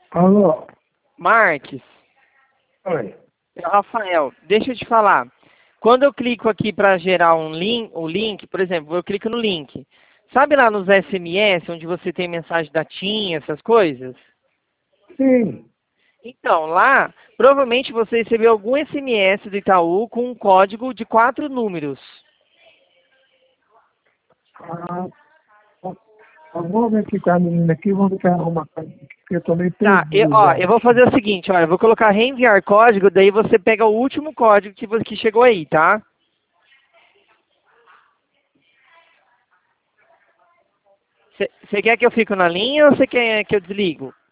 Alô? Marques, Oi. Rafael, deixa eu te falar. Quando eu clico aqui para gerar o link, por exemplo, eu clico no link. Sabe lá nos SMS, onde você tem mensagem da TIM, essas coisas? Sim. Então, lá, provavelmente você recebeu algum SMS do Itaú com um código de 4 números. Ah, vamos verificar a menina aqui, vamos ver arrumar coisa aqui, porque eu tô meio Tá, perdido já. eu vou fazer o seguinte, olha, eu vou colocar reenviar código, daí você pega o último código que chegou aí, tá? Você quer que eu fique na linha ou você quer que eu desligo?